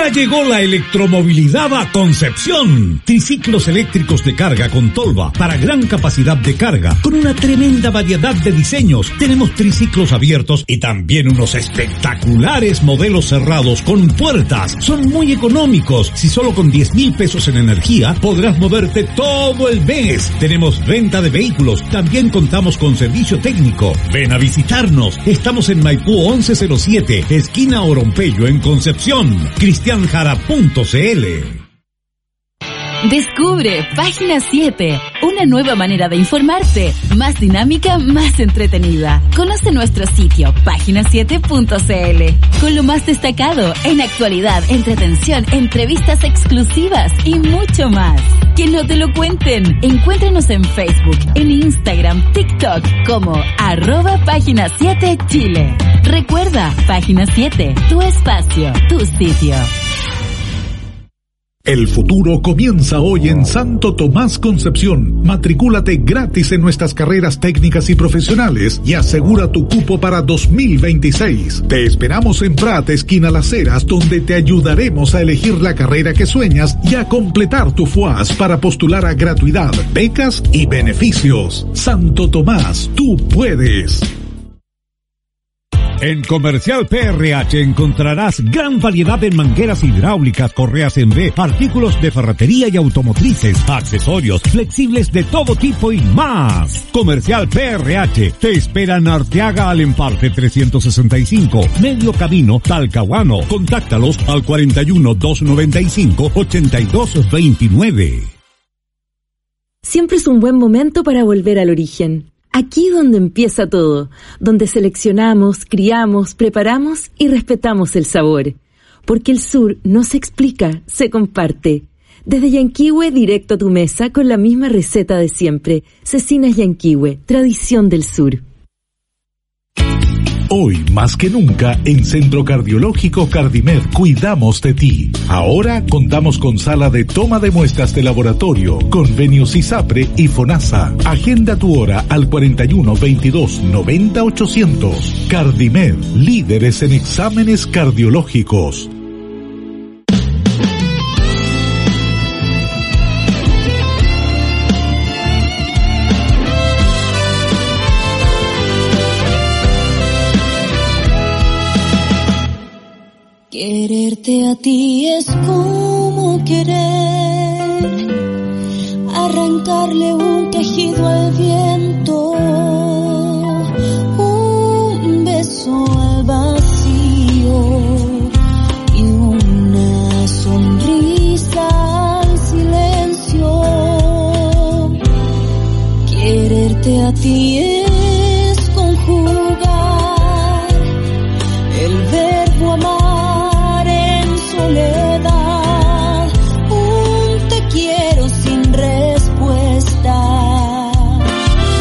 Ya llegó la electromovilidad a Concepción. Triciclos eléctricos de carga con tolva para gran capacidad de carga, con una tremenda variedad de diseños. Tenemos triciclos abiertos y también unos espectaculares modelos cerrados con puertas. Son muy económicos. Si solo con 10.000 pesos en energía podrás moverte todo el mes. Tenemos venta de vehículos. También contamos con servicio técnico. Ven a visitarnos. Estamos en Maipú 1107, esquina Orompeyo, en Concepción. cristianjara.cl. Descubre Página 7, una nueva manera de informarte, más dinámica, más entretenida. Conoce nuestro sitio, página7.cl, con lo más destacado en actualidad, entretención, entrevistas exclusivas y mucho más. Que no te lo cuenten. Encuéntranos en Facebook, en Instagram, TikTok como @Página 7 Chile. Recuerda, Página 7, tu espacio, tu sitio. El futuro comienza hoy en Santo Tomás Concepción. Matricúlate gratis en nuestras carreras técnicas y profesionales y asegura tu cupo para 2026. Te esperamos en Prat, esquina Las Heras, donde te ayudaremos a elegir la carrera que sueñas y a completar tu FUAS para postular a gratuidad, becas y beneficios. Santo Tomás, tú puedes. En Comercial PRH encontrarás gran variedad de mangueras hidráulicas, correas en V, artículos de ferretería y automotrices, accesorios, flexibles de todo tipo y más. Comercial PRH te espera en Arteaga al Emparte 365, Medio Camino, Talcahuano. Contáctalos al 41 295 8229. Siempre es un buen momento para volver al origen. Aquí donde empieza todo, donde seleccionamos, criamos, preparamos y respetamos el sabor. Porque el sur no se explica, se comparte. Desde Yanquihue directo a tu mesa con la misma receta de siempre. Cecinas Yanquihue, tradición del sur. Hoy, más que nunca, en Centro Cardiológico Cardimed cuidamos de ti. Ahora contamos con sala de toma de muestras de laboratorio, convenios ISAPRE y FONASA. Agenda tu hora al 41 22 90 800. Cardimed, líderes en exámenes cardiológicos. Quererte a ti es como querer arrancarle un quejido al viento, un beso al vacío y una sonrisa al silencio. Quererte a ti es conjugar el verbo amar soledad, un te quiero sin respuesta.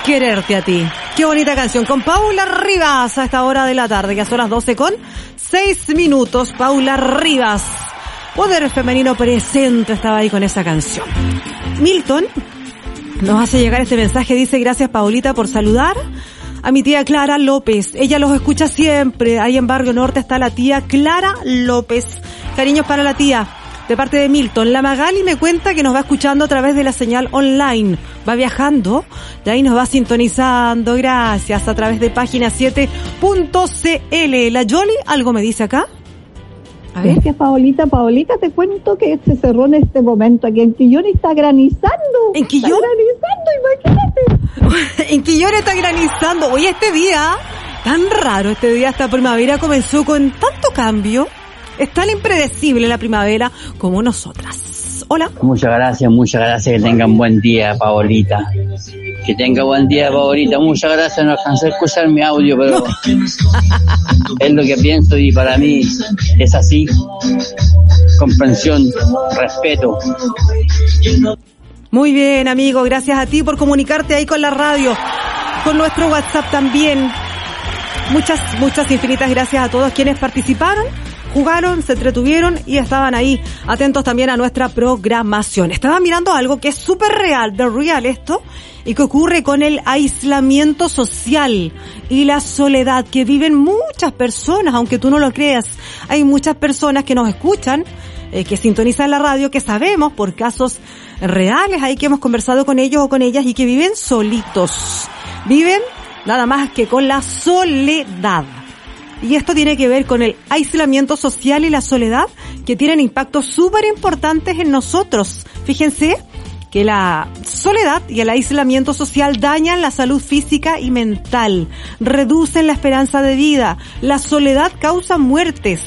Quererte a ti. Qué bonita canción. Con Paula Rivas a esta hora de la tarde, ya son las 12:06. Paula Rivas. Poder femenino presente estaba ahí con esa canción. Milton nos hace llegar este mensaje, dice: gracias Paulita por saludar a mi tía Clara López. Ella los escucha siempre. Ahí en Barrio Norte está la tía Clara López. Cariños para la tía. De parte de Milton. La Magali me cuenta que nos va escuchando a través de la señal online. Va viajando, de ahí nos va sintonizando. Gracias, a través de página 7.cl. La Yoli, ¿algo me dice acá? A ver. Gracias, Paolita, te cuento que se cerró en este momento aquí en Quillón y está granizando. ¿En Quillón? Está granizando, imagínate. En Quillón está granizando. Oye, este día, tan raro, esta primavera comenzó con tanto cambio. Es tan impredecible la primavera como nosotras. Hola. Muchas gracias, que tengan buen día, Paolita. Que tenga buen día, Paolita. Muchas gracias, no alcancé a escuchar mi audio, pero es lo que pienso y para mí es así. Comprensión, respeto. Muy bien, amigo, gracias a ti por comunicarte ahí con la radio, con nuestro WhatsApp también. Muchas infinitas gracias a todos quienes participaron, jugaron, se entretuvieron y estaban ahí atentos también a nuestra programación. Estaba mirando algo que es súper real, de real esto, y que ocurre con el aislamiento social y la soledad que viven muchas personas, aunque tú no lo creas. Hay muchas personas que nos escuchan, que sintonizan la radio, que sabemos por casos reales ahí que hemos conversado con ellos o con ellas y que viven solitos. Viven nada más que con la soledad. Y esto tiene que ver con el aislamiento social y la soledad, que tienen impactos súper importantes en nosotros. Fíjense que la soledad y el aislamiento social dañan la salud física y mental, reducen la esperanza de vida. La soledad causa muertes,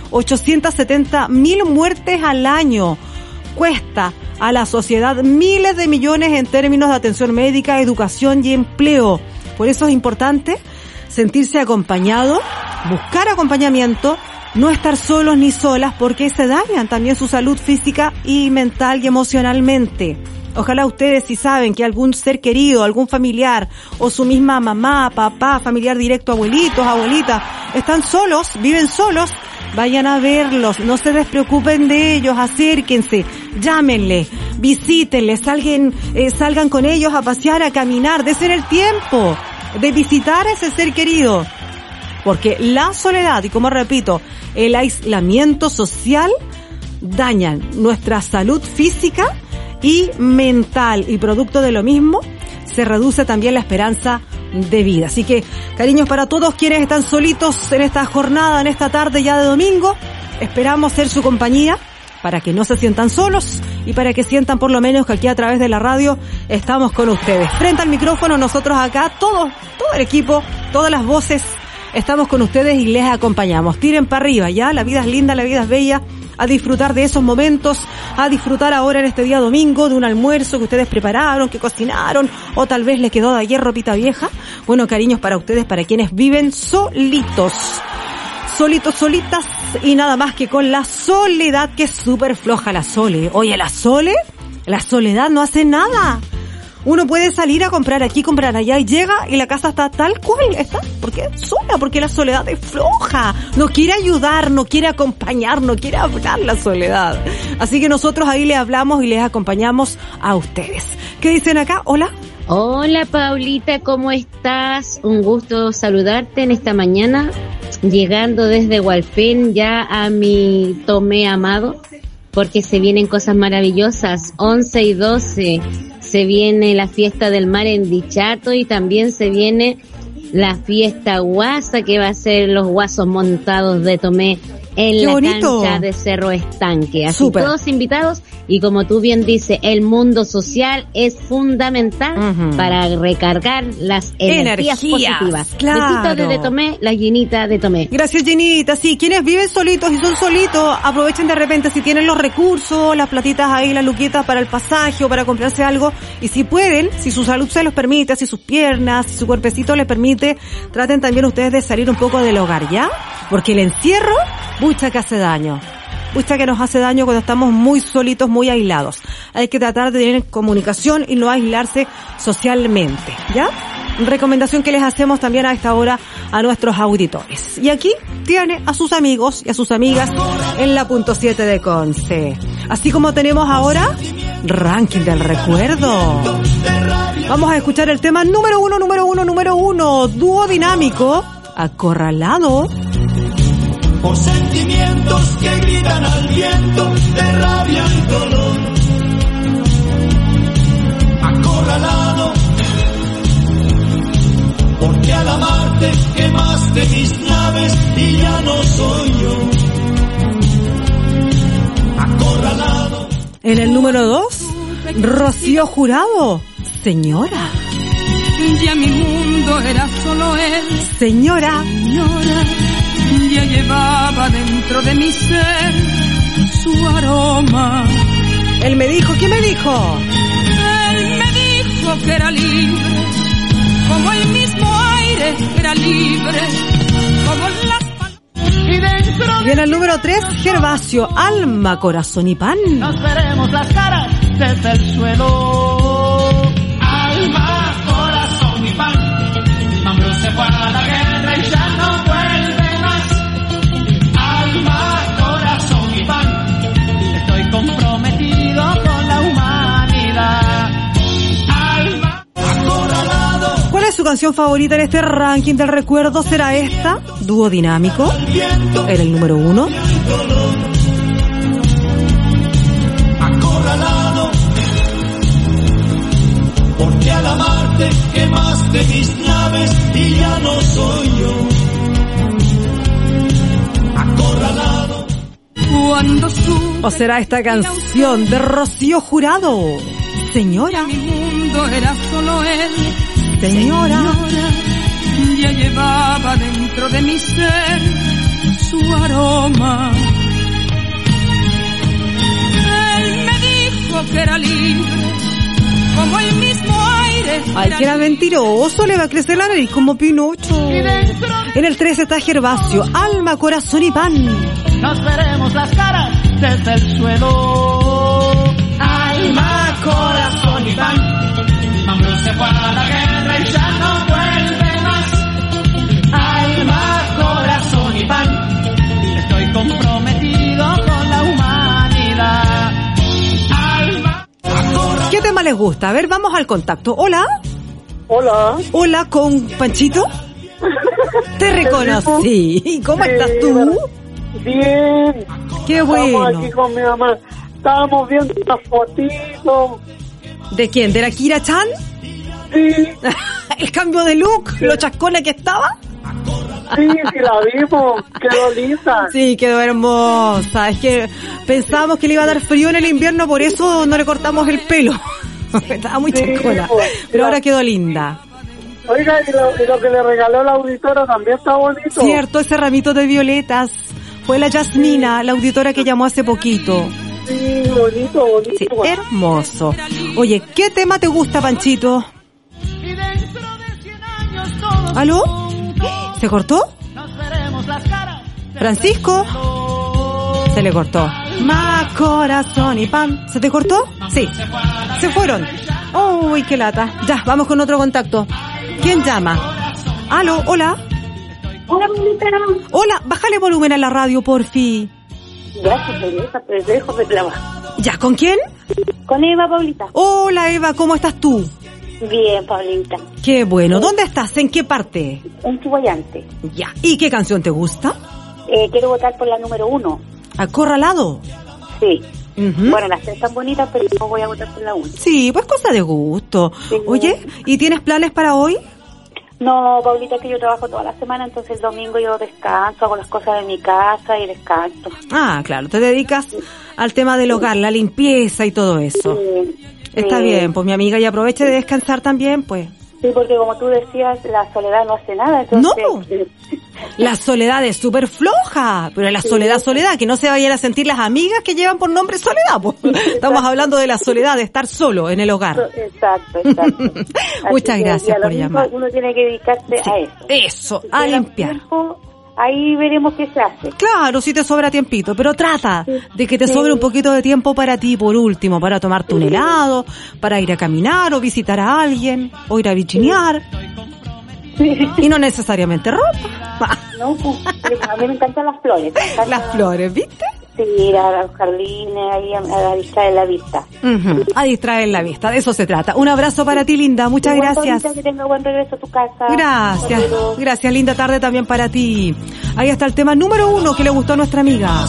870.000 muertes al año. Cuesta a la sociedad miles de millones en términos de atención médica, educación y empleo. Por eso es importante sentirse acompañado, buscar acompañamiento, no estar solos ni solas, porque se dañan también su salud física y mental y emocionalmente. Ojalá ustedes, si saben que algún ser querido, algún familiar o su misma mamá, papá, familiar directo, abuelitos, abuelitas, están solos, viven solos, vayan a verlos, no se despreocupen de ellos, acérquense, llámenle, visítenles, salgan con ellos a pasear, a caminar, desen el tiempo de visitar a ese ser querido, porque la soledad y, como repito, el aislamiento social dañan nuestra salud física y mental, y producto de lo mismo se reduce también la esperanza de vida. Así que cariños para todos quienes están solitos en esta jornada, en esta tarde ya de domingo. Esperamos ser su compañía para que no se sientan solos y para que sientan por lo menos que aquí a través de la radio estamos con ustedes. Frente al micrófono, nosotros acá, todo el equipo, todas las voces, estamos con ustedes y les acompañamos. Tiren para arriba, ¿ya? La vida es linda, la vida es bella. A disfrutar de esos momentos, a disfrutar ahora en este día domingo de un almuerzo que ustedes prepararon, que cocinaron, o tal vez les quedó de ayer ropita vieja. Bueno, cariños para ustedes, para quienes viven solitos, solitas, y nada más que con la soledad, que es súper floja la Sole. Oye, la soledad no hace nada. Uno puede salir a comprar aquí, comprar allá, y llega y la casa está tal cual está. ¿Por qué? Sola, porque la soledad es floja. No quiere ayudar, no quiere acompañar, no quiere hablar la soledad. Así que nosotros ahí les hablamos y les acompañamos a ustedes. ¿Qué dicen acá? Hola. Hola, Paulita, ¿cómo estás? Un gusto saludarte en esta mañana, llegando desde Hualpén ya a mi Tomé amado, porque se vienen cosas maravillosas. 11 y 12 se viene la fiesta del mar en Dichato, y también se viene la fiesta guasa, que va a ser los guasos montados de Tomé en la cancha de Cerro Estanque. Así todos invitados, y como tú bien dices, el mundo social es fundamental para recargar las energías positivas. Claro. Besitos desde Tomé, la Ginita de Tomé. Gracias, Ginita. Sí, quienes viven solitos y son solitos, aprovechen de repente si tienen los recursos, las platitas ahí, las luquitas para el pasaje o para comprarse algo, y si pueden, si su salud se los permite, si sus piernas, si su cuerpecito les permite, traten también ustedes de salir un poco del hogar, ¿ya? Porque el encierro, pucha que hace daño. Pucha que nos hace daño cuando estamos muy solitos, muy aislados. Hay que tratar de tener comunicación y no aislarse socialmente, ¿ya? recomendación que les hacemos también a esta hora a nuestros auditores. Y aquí tiene a sus amigos y a sus amigas en la punto 7 de Conce. Así como tenemos ahora ranking del recuerdo. Vamos a escuchar el tema número uno, dúo dinámico, Acorralado. Por sentimientos que gritan al viento de rabia y dolor. Acorralado, porque al amarte quemaste mis naves y ya no soy yo. Acorralado. En el número 2, Rocío Jurado, Señora. Ya mi mundo era solo él. Señora. Ya llevaba dentro de mi ser su aroma. Él me dijo, ¿qué me dijo? Él me dijo que era libre, como el mismo aire era libre, como las... Y en el número 3, Gervasio, Alma, Corazón y Pan. Nos veremos las caras desde el suelo. Alma, corazón y pan. Mambrú se fue a la guerra y ya no vuelve más. Alma, corazón y pan. Estoy comprometido con la humanidad. Alma, acorralado. ¿Cuál es su canción favorita en este ranking del recuerdo? ¿Será esta? Dúo dinámico. Era el número 1. Acorralado, porque al amarte quemaste mis naves y ya no soy yo. Acorralado. ¿O será esta canción de Rocío Jurado? Señora. Mi mundo era solo él. Señora. Ya llevaba dentro de mi ser su aroma. Él me dijo que era libre, como el mismo aire. Ay, que era mentiroso, le va a crecer la nariz como Pinocho. En el 3 está Gervasio, Alma, Corazón y Pan. Nos veremos las caras desde el suelo. Alma, corazón y pan. Mambrú se fue a la guerra y ya no vuelve más. Alma, corazón y pan. Estoy comprometido con la humanidad. Alma, corazón. ¿Qué tema les gusta? A ver, vamos al contacto. Hola. Hola. Hola, ¿con Panchito? Te reconocí. ¿Cómo estás tú? Bien. Qué bueno. Estamos aquí con mi mamá. Estábamos viendo una fotito. ¿De quién? ¿De la Kira Chan? Sí. ¿El cambio de look? ¿Lo chascona que estaba? Sí, la vimos. Quedó linda. Sí, quedó hermosa. Es que pensábamos que le iba a dar frío en el invierno, por eso no le cortamos el pelo. Estaba muy chascona. Pero ahora quedó linda. Oiga, y lo que le regaló la auditora también está bonito. Cierto, ese ramito de violetas. Fue la Yasmina, la auditora que llamó hace poquito. Sí, bonito. Sí, hermoso. Oye, ¿qué tema te gusta, Panchito? ¿Aló? ¿Se cortó? ¿Francisco? Se le cortó. Más corazón y pan. ¿Se te cortó? Sí. Se fueron. Uy, qué lata. Ya, vamos con otro contacto. ¿Quién llama? ¿Aló? ¿Hola? Hola, Paulita. Hola, bájale volumen a la radio, porfi. Gracias, Paulita, pero dejo de trabajo. ¿Ya? ¿Con quién? Con Eva, Paulita. Hola, Eva, ¿cómo estás tú? Bien, Paulita. Qué bueno. ¿Dónde estás? ¿En qué parte? En Chihuayante. Ya. ¿Y qué canción te gusta? Quiero votar por la número 1. ¿Acorralado? Sí. Bueno, las tres están bonitas, pero yo voy a votar por la 1. Sí, pues cosa de gusto. Sí. Oye, ¿y tienes planes para hoy? No, Paulita, que yo trabajo toda la semana, entonces el domingo yo descanso, hago las cosas de mi casa y descanso. Ah, claro, te dedicas al tema del hogar, la limpieza y todo eso. Sí. Está bien, pues mi amiga, y aproveche de descansar también, pues. Sí, porque como tú decías, la soledad no hace nada, entonces... No, la soledad es súper floja, pero la soledad, que no se vayan a sentir las amigas que llevan por nombre soledad, pues. Estamos hablando de la soledad, de estar solo en el hogar. Exacto. Muchas gracias por llamar. Uno tiene que dedicarse a eso. Eso, a limpiar. Ahí veremos qué se hace. Claro, si te sobra tiempito, pero trata de que te sobre un poquito de tiempo para ti, por último, para tomarte un helado, para ir a caminar o visitar a alguien, o ir a bichinear. Y no necesariamente ropa. No, pues, a mí me encantan las flores. Las flores, ¿viste? Sí, ir a los jardines, ahí a distraer la vista. A distraer la vista, de eso se trata. Un abrazo para ti, linda, muchas gracias. Que tenga buen regreso a tu casa. Gracias, gracias, linda tarde también para ti. Ahí está el tema número 1 que le gustó a nuestra amiga.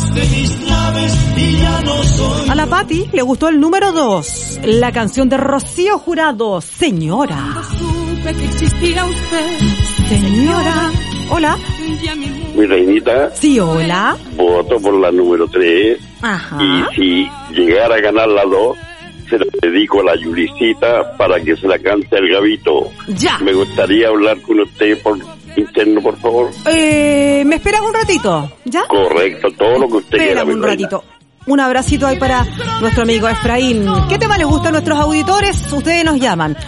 A la Pati le gustó el número 2, la canción de Rocío Jurado, Señora. Supe que existía usted, Señora. Hola. Mi reinita. Sí, hola. Voto por la número 3. Ajá. Y si llegara a ganar la 2, se la dedico a la Yulicita para que se la cante el Gabito. Ya. Me gustaría hablar con usted por interno, por favor. ¿Me esperas un ratito? ¿Ya? Correcto, todo lo que usted quiera. Espérame un ratito. Un abracito ahí para nuestro amigo Efraín. ¿Qué tema les gusta a nuestros auditores? Ustedes nos llaman.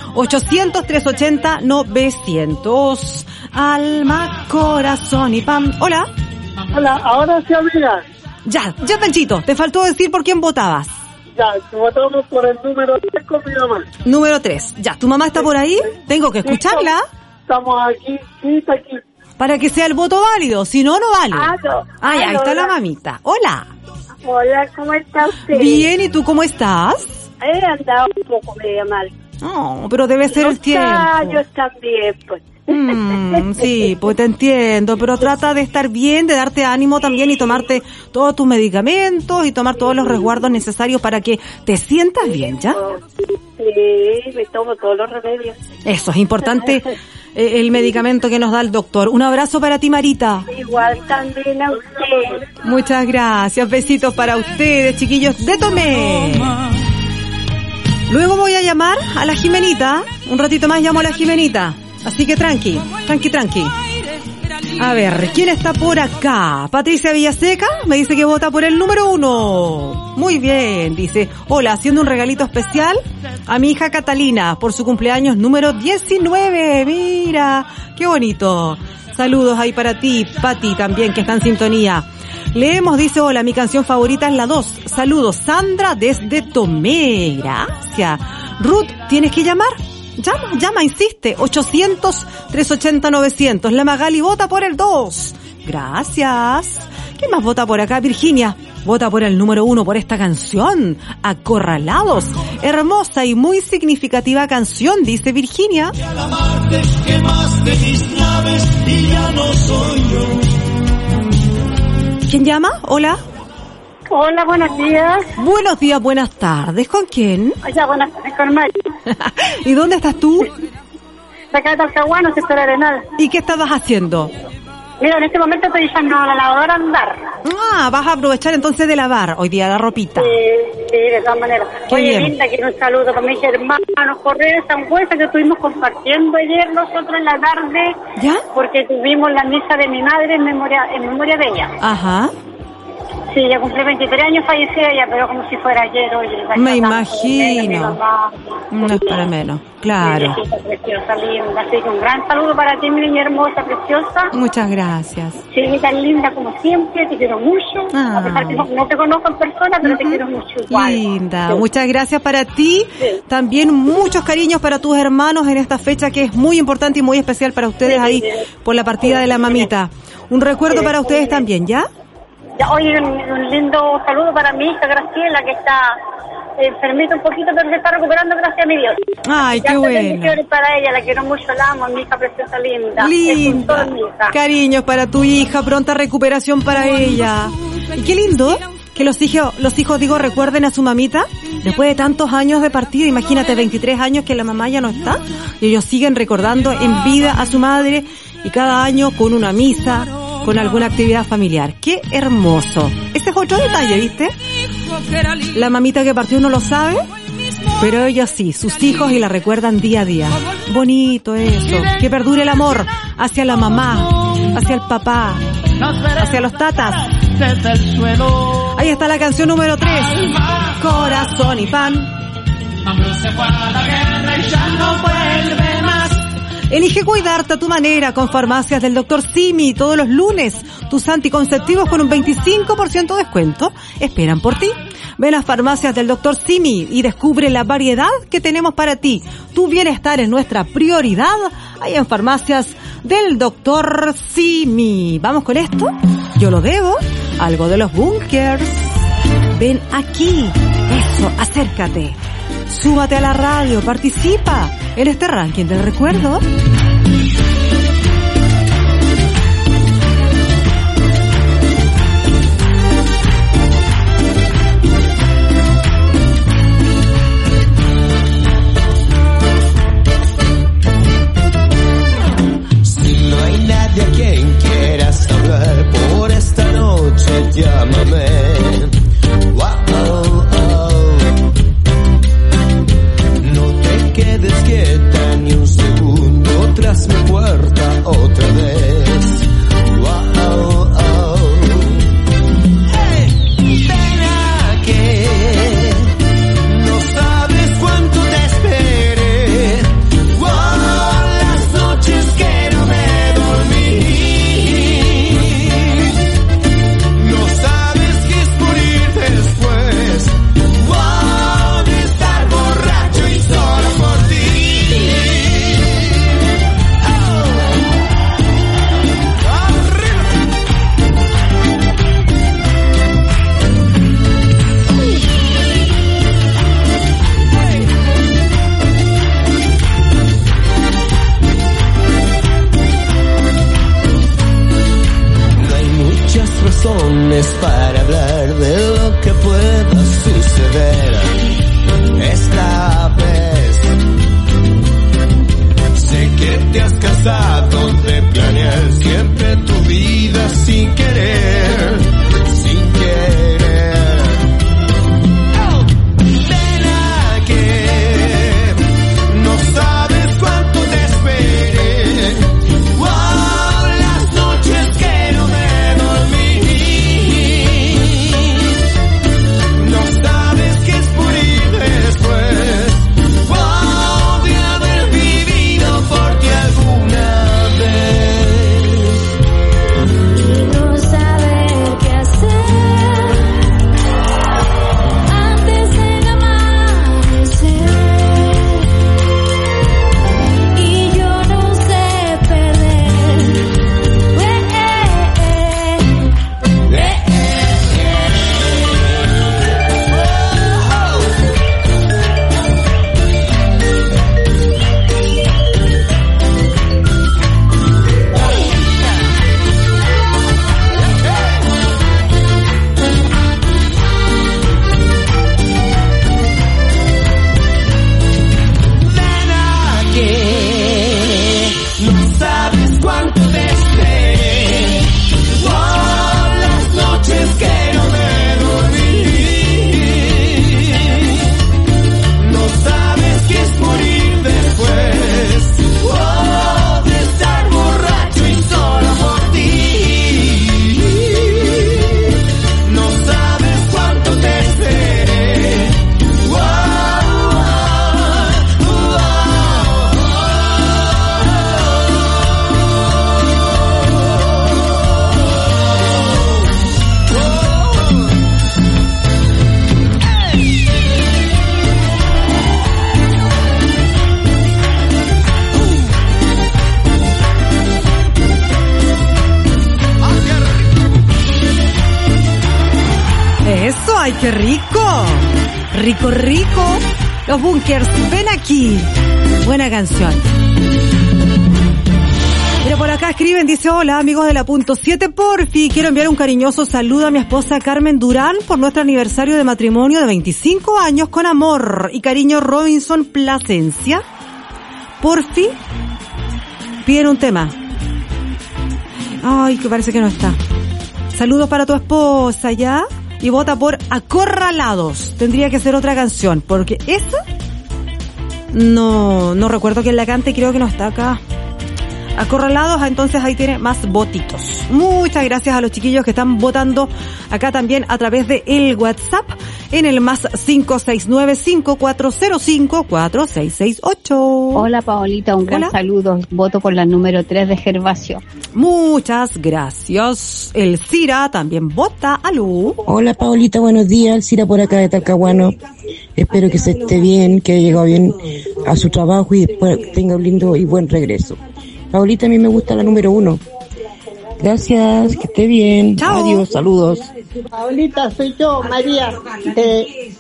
800-380-900. Alma, corazón y pan. Hola. Hola, ahora sí, amiga. Ya, Panchito. Te faltó decir por quién votabas. Ya, votamos por el número 3 con mi mamá. Número 3. Ya, ¿tu mamá está por ahí? Tengo que escucharla. Estamos aquí, sí, está aquí. Para que sea el voto válido. Si no, no vale. Ahí está la mamita. Hola. Hola, ¿cómo está usted? Bien, ¿y tú cómo estás? He andado un poco media mal. No, pero debe ser el tiempo. Yo también, pues. Sí, pues te entiendo, pero trata de estar bien, de darte ánimo también y tomarte todos tus medicamentos y tomar todos los resguardos necesarios para que te sientas bien, ¿ya? Sí, me tomo todos los remedios. Eso, es importante el medicamento que nos da el doctor. Un abrazo para ti, Marita. Igual también a usted. Muchas gracias, besitos para ustedes, chiquillos de Tomé. Luego voy a llamar a la Jimenita, un ratito más llamo a la Jimenita. Así que tranqui. A ver, ¿quién está por acá? Patricia Villaseca me dice que vota por el número 1. Muy bien, dice. Hola, haciendo un regalito especial a mi hija Catalina por su cumpleaños número 19. Mira, qué bonito. Saludos ahí para ti, Pati, también, que está en sintonía. Leemos, dice, hola, mi canción favorita es la 2. Saludos, Sandra desde Tomé. Gracias. Ruth, ¿tienes que llamar? Llama, insiste. 800-380-900. La Magali vota por el 2. Gracias. ¿Quién más vota por acá? Virginia vota por el número 1 por esta canción. Acorralados. Hermosa y muy significativa canción, dice Virginia. ¿Quién llama? Hola. Hola, buenos días. Buenos días, buenas tardes. ¿Con quién? Ya, buenas tardes, con Maya. ¿Y dónde estás tú? Acá de Talcahuano, sector Arenal. ¿Y qué estabas haciendo? Mira, en este momento estoy echando la lavadora a andar. Vas a aprovechar entonces de lavar hoy día la ropita. Sí, de todas maneras. Oye, linda, quiero un saludo para mis hermanos Correa de Sangüesa, que estuvimos compartiendo ayer nosotros en la tarde. ¿Ya? Porque tuvimos la misa de mi madre en memoria de ella. Ajá. Sí, ya cumplí 23 años, fallecida ya, pero como si fuera ayer, oye. Me imagino. No es para menos, claro. Mi preciosa, linda. Así que un gran saludo para ti, mi niña hermosa, preciosa. Muchas gracias. Sí, tan linda como siempre, te quiero mucho. A pesar que no te conozco en persona, pero te quiero mucho igual. Linda, muchas gracias para ti. Sí. También muchos cariños para tus hermanos en esta fecha que es muy importante y muy especial para ustedes ahí por la partida de la mamita. Un recuerdo para ustedes también, ¿ya? Oye, un lindo saludo para mi hija Graciela, que está enfermita un poquito, pero se está recuperando, gracias a mi Dios. Ay, qué bueno. Para ella, la quiero mucho, la amo, mi hija preciosa, linda. Linda. Cariños para tu hija, pronta recuperación para ella. Y qué lindo que los hijos, recuerden a su mamita después de tantos años de partida. Imagínate, 23 años que la mamá ya no está y ellos siguen recordando en vida a su madre y cada año con una misa, con alguna actividad familiar. ¡Qué hermoso! Ese es otro detalle, ¿viste? La mamita que partió no lo sabe, pero ellos sí, sus hijos, y la recuerdan día a día. Bonito eso. Que perdure el amor hacia la mamá, hacia el papá, hacia los tatas. Ahí está la canción número 3. Corazón y pan. Se fue a la guerra y ya no vuelve más. Elige cuidarte a tu manera con Farmacias del Dr. Simi. Todos los lunes, tus anticonceptivos con un 25% de descuento esperan por ti. Ven a Farmacias del Dr. Simi y descubre la variedad que tenemos para ti. Tu bienestar es nuestra prioridad. Ahí en Farmacias del Dr. Simi. Vamos con esto. Yo lo debo. Algo de los Bunkers. Ven aquí. Eso, acércate. Súbate a la radio, participa en este ranking del recuerdo. De quien quieras hablar por esta noche, llámame. Wow, no te quedes quieta ni un segundo tras mi puerta otra vez. Wow, hey, ven aquí, no sabes cuánto te esperé. Wow, las noches que no me para hablar de lo que pueda suceder esta vez. Sé que te has cansado de planear siempre tu vida sin querer, sin querer. Oh, ven aquí, no sabes cuánto te esperé. Wow, las noches que no me dormí. ¡Qué rico! Rico, rico. Los Bunkers, ven aquí. Buena canción. Mira, por acá escriben, dice: hola amigos de la Punto 7, porfi, quiero enviar un cariñoso saludo a mi esposa Carmen Durán por nuestro aniversario de matrimonio de 25 años con amor y cariño. Robinson Plasencia. Porfi, piden un tema. Ay, que parece que no está. Saludos para tu esposa, ¿ya? Y vota por Acorralados. Tendría que ser otra canción, porque esa no recuerdo quién la cante, creo que no está acá. Acorralados, entonces ahí tiene más votitos. Muchas gracias a los chiquillos que están votando acá también a través de el WhatsApp. en el más 569-5405-4668. Hola Paolita, un gran saludo. Voto por la número 3 de Gervasio. Muchas gracias. El Cira también vota. Aló. Hola Paolita, buenos días. El Cira por acá de Talcahuano. Espero que se esté bien, que haya llegado bien a su trabajo y después tenga un lindo y buen regreso. Paolita, a mí me gusta la número 1. Gracias, que esté bien. Chao. Adiós, saludos. Paolita, soy yo, María, de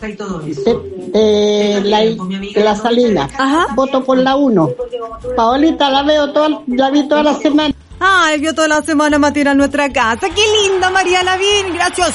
la Salina. Ajá. Voto por la 1. Paolita, la vi toda la semana. Ay, vio toda la semana Matina en nuestra casa. ¡Qué linda, María Lavín! Gracias.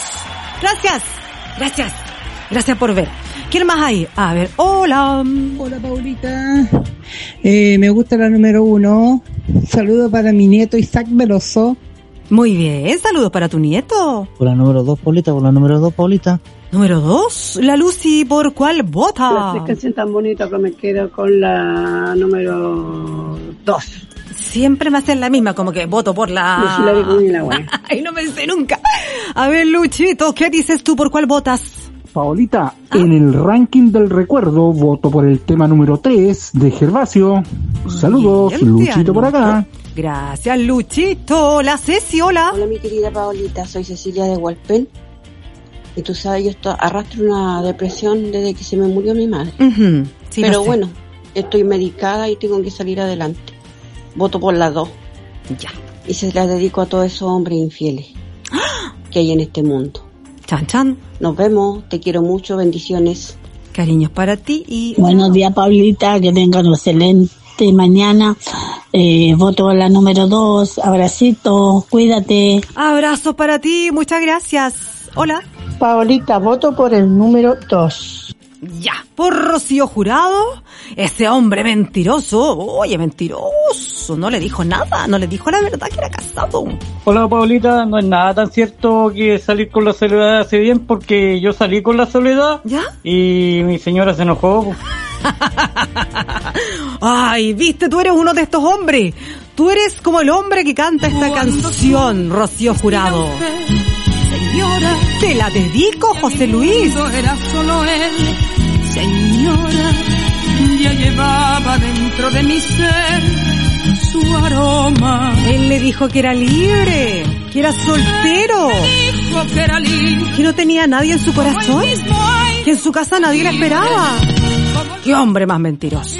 Gracias por ver. ¿Quién más hay? A ver, hola. Hola, Paulita. Me gusta la número 1. Saludos para mi nieto Isaac Veloso. Muy bien, saludos para tu nieto. Por la número 2, Paulita, Número 2, la Lucy, ¿por cuál vota? La canción tan bonita que me quedo con la número 2. Siempre me hacen la misma, como que voto por la... Ay, no pensé nunca. A ver, Luchito, ¿qué dices tú? ¿Por cuál votas? Paolita, en el ranking del recuerdo voto por el tema número 3 de Gervasio. Saludos, Luchito por acá. Gracias, Luchito. La Ceci, hola. Hola, mi querida Paolita, soy Cecilia de Hualpén. Y tú sabes, yo arrastro una depresión desde que se me murió mi madre. Uh-huh. Sí, pero bueno, estoy medicada y tengo que salir adelante. Voto por las 2. Ya. Y se las dedico a todos esos hombres infieles que hay en este mundo. Chan, chan. Nos vemos, te quiero mucho, bendiciones. Cariños para ti y... Buenos días, Paulita, que tengan un excelente mañana. Voto por la número 2. Abracito, cuídate. Abrazo para ti, muchas gracias. Hola. Paolita, voto por el número 2. Ya, por Rocío Jurado, ese hombre mentiroso, oye, mentiroso, no le dijo nada, no le dijo la verdad que era casado. Hola Paulita, no es nada tan cierto que salir con la Soledad hace bien, porque yo salí con la Soledad. ¿Ya? Y mi señora se enojó. Ay, viste, tú eres uno de estos hombres, tú eres como el hombre que canta esta canción, Rocío Jurado. Señora, te la dedico, José Luis. No era solo él, señora, ya llevaba dentro de mi ser su aroma. Él le dijo que era libre, que era soltero, dijo que era libre, que no tenía nadie en su corazón, que en su casa nadie le esperaba. ¡Qué hombre más mentiroso!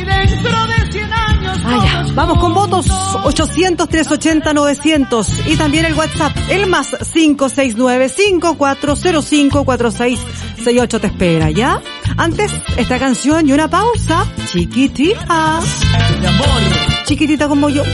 Ya. Vamos con votos 800-380-900 y también el WhatsApp, el más 569-5405-4668 te espera, ¿ya? Antes, esta canción y una pausa. Chiquitita. De amor. Chiquitita como yo.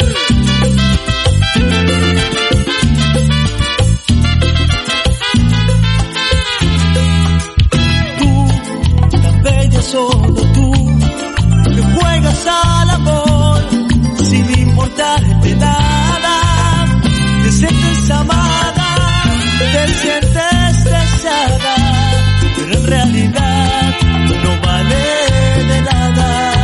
Tú, tan bella solo tú, que juegas al amor sin importarte nada, te sientes amada, te sientes deseada, pero en realidad no vale de nada.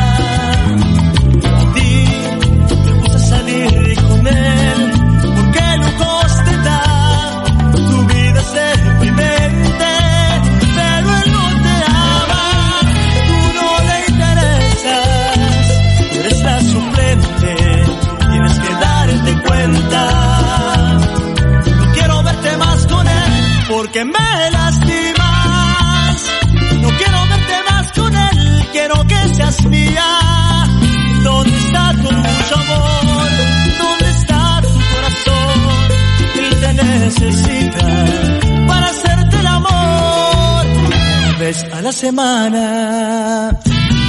A ti te gusta salir con él, porque lujos te da, tu vida es deprimente, pero él no te ama, tú no le interesas, tú eres la suplente, tienes que darte cuenta. No quiero verte más con él, porque me lastimas. No quiero verte más con él, quiero que seas mía. ¿Dónde está tu mucho amor? ¿Dónde está tu corazón? Él te necesita para hacerte el amor una vez a la semana.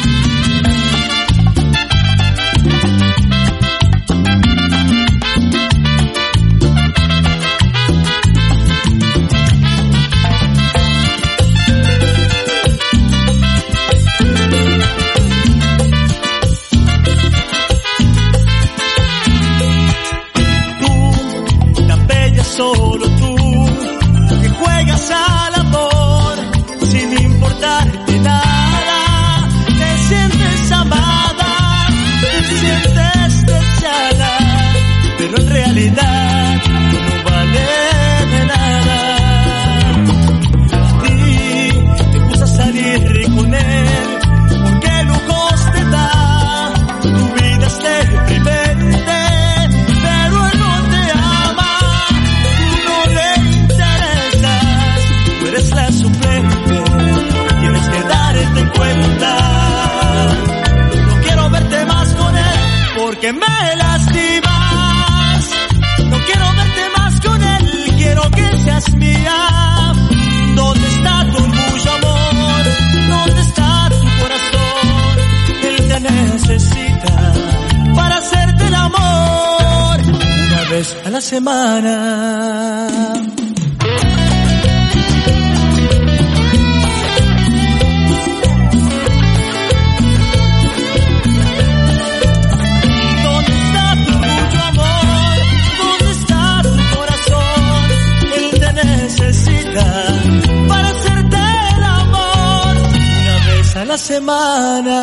Solo tú, que juegas al amor sin importarte nada, te sientes amada, te sientes deseada, pero en realidad no vale de nada. A ti lastimas. No quiero verte más con él, quiero que seas mía. ¿Dónde está tu orgullo, amor? ¿Dónde está tu corazón? Él te necesita para hacerte el amor una vez a la semana. Para hacerte el amor una vez a la semana.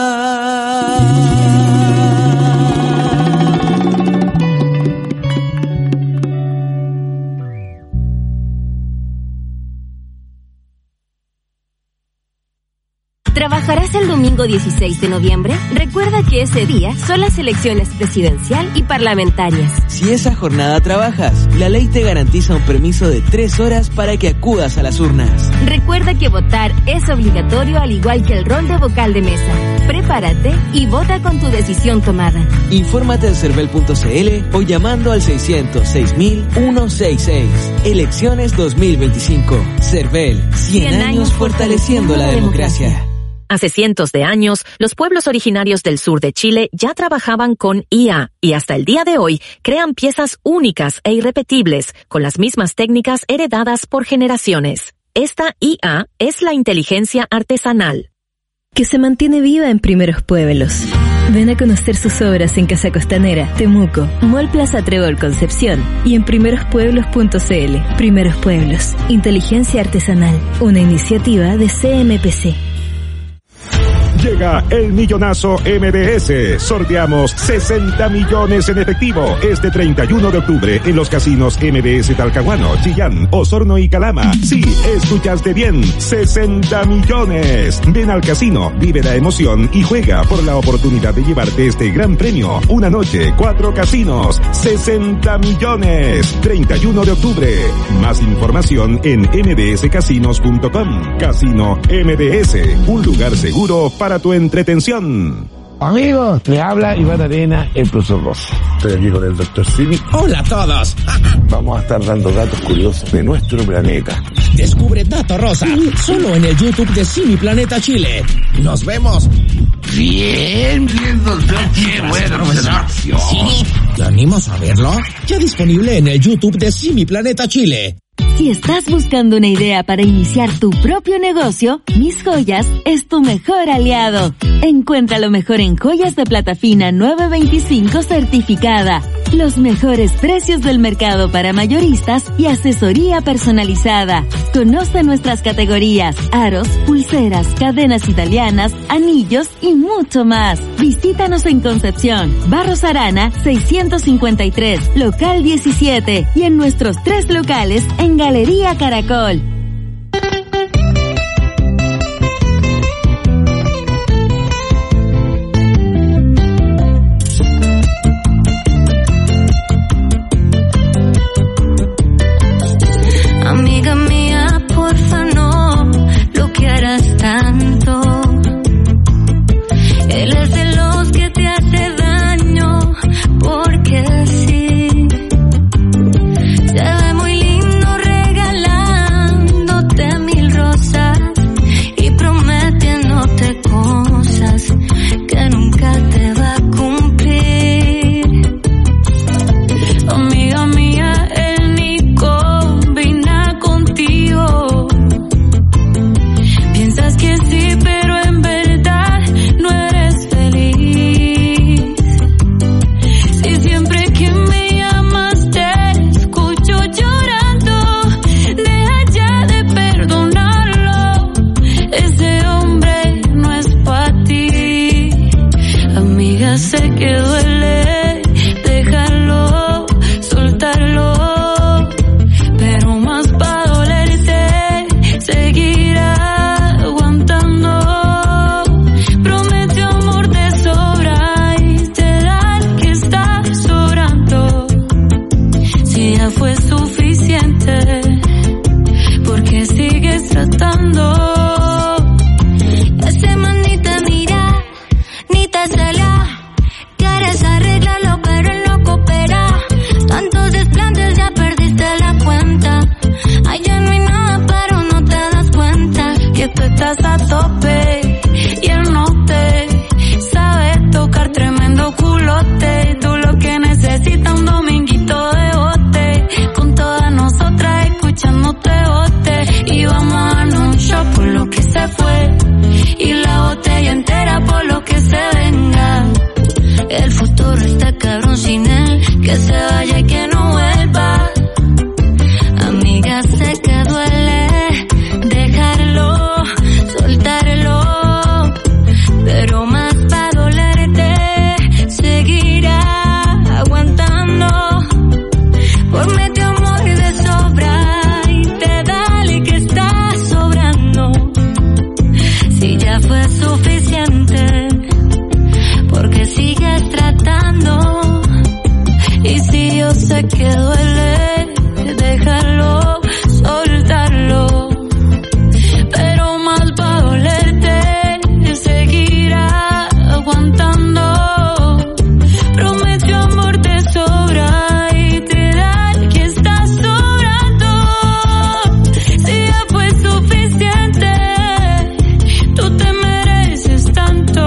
¿Trabajarás el domingo 16 de noviembre? Recuerda que ese día son las elecciones presidencial y parlamentarias. Si esa jornada trabajas, la ley te garantiza un permiso de 3 horas para que acudas a las urnas. Recuerda que votar es obligatorio, al igual que el rol de vocal de mesa. Prepárate y vota con tu decisión tomada. Infórmate en cervel.cl o llamando al 600-6000-166. Elecciones 2025. Cervel, 100 años fortaleciendo la democracia. Hace cientos de años, los pueblos originarios del sur de Chile ya trabajaban con IA y hasta el día de hoy crean piezas únicas e irrepetibles con las mismas técnicas heredadas por generaciones. Esta IA es la inteligencia artesanal, que se mantiene viva en Primeros Pueblos. Ven a conocer sus obras en Casa Costanera, Temuco, Mall Plaza Trébol Concepción y en primerospueblos.cl. Primeros Pueblos, inteligencia artesanal, una iniciativa de CMPC. Llega el millonazo MBS. Sorteamos 60 millones en efectivo este 31 de octubre en los casinos MBS Talcahuano, Chillán, Osorno y Calama. Sí, escuchaste bien, 60 millones. Ven al casino, vive la emoción y juega por la oportunidad de llevarte este gran premio. Una noche, 4 casinos, 60 millones. 31 de octubre. Más información en mbscasinos.com. Casino MBS, un lugar seguro para tu entretención. Amigos, les habla Iván Arena, el profesor Rosa. Estoy aquí con el doctor Simi. Hola a todos. Vamos a estar dando datos curiosos de nuestro planeta. Descubre Dato Rosa, solo en el YouTube de Simi Planeta Chile. Nos vemos. Bien, doctor. Qué bueno, profesor. ¿Sí? ¿Te animas a verlo? Ya disponible en el YouTube de Simi Planeta Chile. Si estás buscando una idea para iniciar tu propio negocio, Mis Joyas es tu mejor aliado. Encuentra lo mejor en joyas de plata fina 925 certificada, los mejores precios del mercado para mayoristas y asesoría personalizada. Conoce nuestras categorías: aros, pulseras, cadenas italianas, anillos y mucho más. Visítanos en Concepción, Barros Arana 653, local 17 y en nuestros 3 locales en Galería Caracol. Amiga mía, porfa no lo que harás tanto. Él es de los que te hace daño, porque sí. Se ve muy lindo regalando que se vaya y que no vuelva. Amiga, sé que duele dejarlo, soltarlo, pero más para dolerte seguirá aguantando. Promete amor de sobra y te dale que está sobrando. Si ya fue suficiente, porque sigues tratando. Y si yo sé que duele dejarlo, soltarlo, pero más para dolerte seguirá aguantando. Prometió amor de sobra y te da el que está sobrando. Si ya fue suficiente, tú te mereces tanto.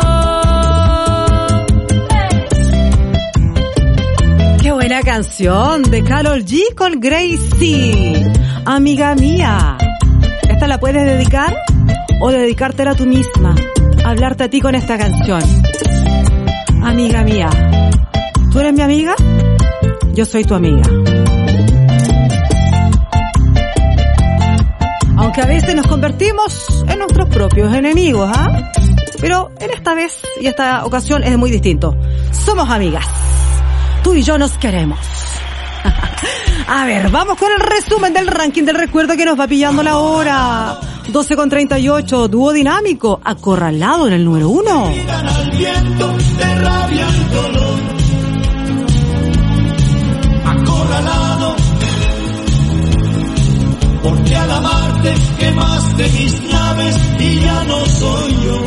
Qué buena canción de Karol G con Gracie. Amiga mía, ¿esta la puedes dedicar o dedicártela tú misma? Hablarte a ti con esta canción. Amiga mía, ¿tú eres mi amiga? Yo soy tu amiga. Aunque a veces nos convertimos en nuestros propios enemigos, ¿ah? Pero en esta vez y esta ocasión es muy distinto. Somos amigas. Tú y yo nos queremos. A ver, vamos con el resumen del ranking del recuerdo que nos va pillando la hora. 12:38, dúo dinámico, Acorralado en el número 1. Al viento de rabia y dolor, acorralado, porque al amarte quemaste mis naves y ya no soy yo.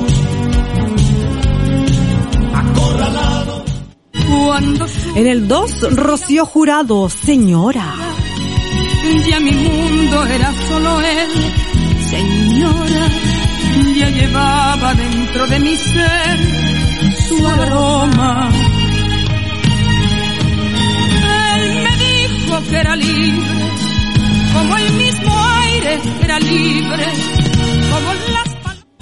Acorralado. En el 2, Rocío Jurado, Señora. Ya mi mundo era solo él, señora. Ya llevaba dentro de mi ser su aroma. Él me dijo que era libre, como el mismo aire era libre, como las...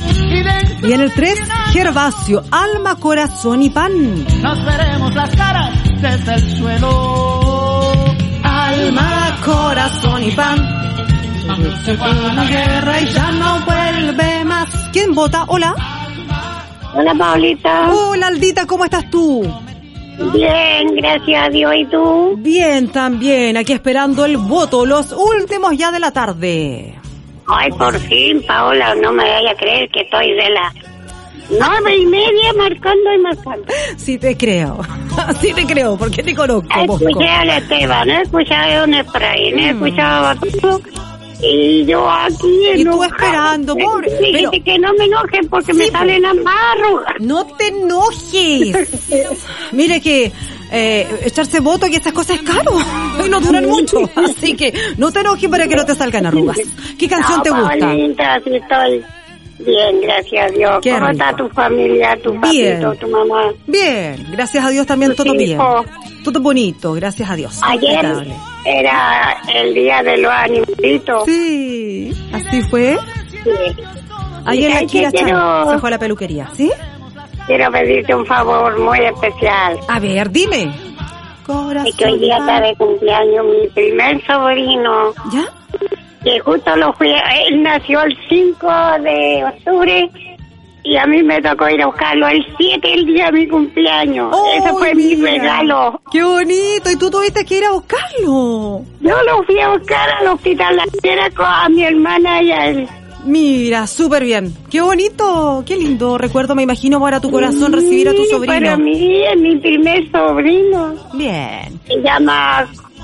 Y en el 3, Gervasio, Alma, Corazón y Pan. Nos veremos las caras desde el suelo. Alma, corazón y pan. Se fue a la guerra y ya no vuelve más. ¿Quién vota? Hola. Hola, Paulita. Hola, Aldita, ¿cómo estás tú? Bien, gracias a Dios. ¿Y tú? Bien, también. Aquí esperando el voto, los últimos ya de la tarde. Ay, por fin, Paola, no me vaya a creer que estoy de las 9:30 marcando y marcando. Sí te creo, sí te creo, porque te conozco. Escuché a Esteban, he escuchado a un Efraín, he escuchado a tú, y yo aquí... Y tú esperando, pobre. Pero que no me enojen porque me salen las arrugas. No te enojes. Mire que... echarse voto y esas cosas es caro y no duran mucho, así que no te enojes para que no te salgan arrugas. ¿Qué canción te gusta? Paulita, sí estoy bien, gracias a Dios. ¿Cómo está tu familia, tu papito, tu mamá? Bien, gracias a Dios también, todo bien. Todo bonito, gracias a Dios. Ayer era el día de los animalitos. Sí, así fue. Sí. Ayer la Kira se fue a la peluquería, ¿sí? Quiero pedirte un favor muy especial. A ver, dime. Es que hoy día está de cumpleaños mi primer sobrino. ¿Ya? Que justo él nació el 5 de octubre y a mí me tocó ir a buscarlo el 7, el día de mi cumpleaños. Oh, ese fue mi regalo. ¡Qué bonito! ¿Y tú tuviste que ir a buscarlo? Yo lo fui a buscar al hospital a mi hermana y a él. Mira, súper bien. Qué bonito, qué lindo recuerdo, me imagino, para tu corazón recibir a tu sobrino. Para mí es mi primer sobrino. Bien. Se llama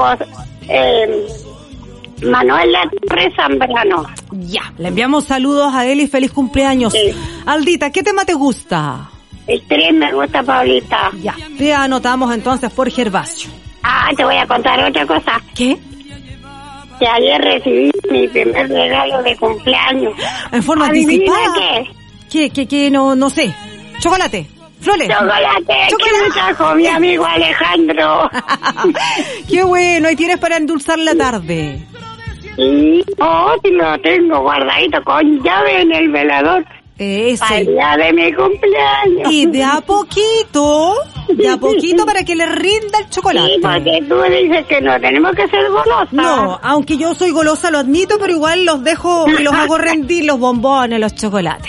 Manuela Torres Zambrano. Ya, le enviamos saludos a él y feliz cumpleaños. Sí. Aldita, ¿qué tema te gusta? El 3 me gusta, Paulita. Ya, te anotamos entonces por Gervasio. Ah, te voy a contar otra cosa. ¿Qué? Que ayer recibí mi primer regalo de cumpleaños. ¿En forma anticipada? ¿Qué? No sé. ¿Chocolate? ¿Flores? ¡Chocolate! ¿Qué me trajo mi amigo Alejandro? ¡Qué bueno! ¿Y tienes para endulzar la tarde? Sí, sí lo tengo guardadito con llave en el velador. Para el día de mi cumpleaños. Y de a poquito para que le rinda el chocolate. Sí, porque tú dices que no tenemos que ser golosas. No, aunque yo soy golosa, lo admito, pero igual los dejo y los hago rendir los bombones, los chocolates.